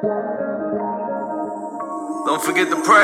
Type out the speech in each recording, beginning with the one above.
Don't forget to pray.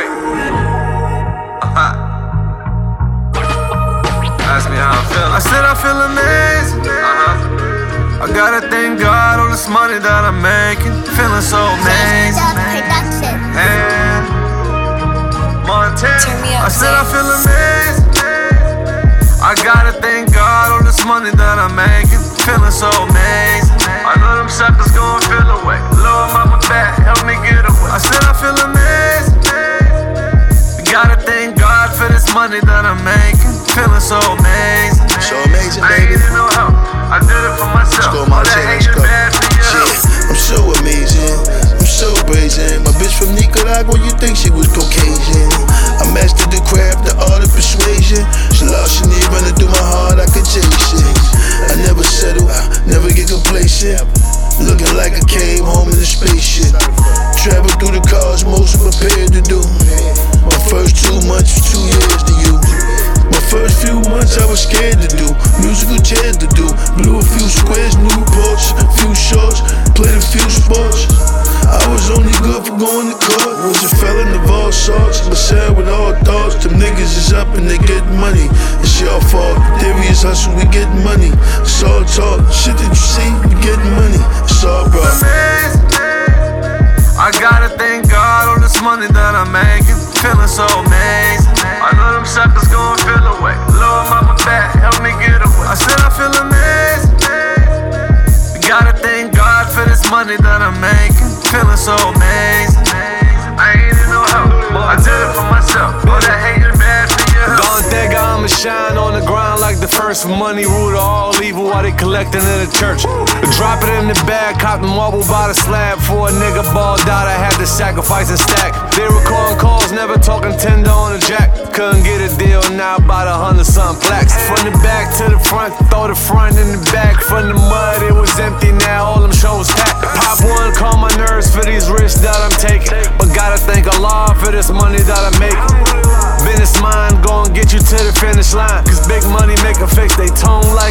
Ask me how I feel. I said I feel amazing. I gotta thank God all this money that I'm making. Feeling so amazing. And Montana. I said I feel amazing. I gotta thank God all this money that I'm making. Feeling so amazing. I know them suckers gon' feel away. Lord, mama back, help me get away. I said I feel amazing. Gotta thank God for this money that I'm making. Feeling so amazing. So amazing, I baby. ain't need no help. I did it for myself. Let's go, Montana. Let's go. Yeah, I'm so amazing. I'm so brazen. My bitch from Nicaragua, you think she was Caucasian? I mastered the craft, the art of persuasion. She lost, she need running through my heart, I could chase it. I never settle, never get complacent. Looking like I came home in a spaceship. Travel through the cars most prepared to do. My first 2 months was 2 years to you. My first few months I was scared to do. Musical chairs to do. Blew a few squares, new ports, a few shorts, played a few sports. I was only good for going to court. Was a felon of all sorts, but sad with all thoughts. Them niggas is up and they get money. It's your fault. Theory is hustle, we get money. It's all talk. Shit that you see, we get money. It's all bro. I gotta thank God all this money that I'm making. Feeling so amazing. I know them suckers gon' feel away. Lord, mama back, help me get away. I said I feel amazing. Gotta thank God for this money that I'm making. Feeling so amazing. I ain't need no help. I did it for myself. All that hate is bad for your health. Don't think I'ma shine on the ground like the first money rule to all evil while they collecting in the church. Drop it in the bag, cop the marble by the slab. For a nigga balled out, I had to sacrifice and stack. They recording calls, never talking tender on the jack. Couldn't get a deal, now about 100-something plaques. From the back to the front, throw the front in the back. From the mud, it was empty, now all them shows packed. Pop one, calm my nerves for these risks that I'm taking. But gotta thank Allah for this money that I'm making. Business mind, gon' get you to the finish line. Cause big money make a fix, they tone like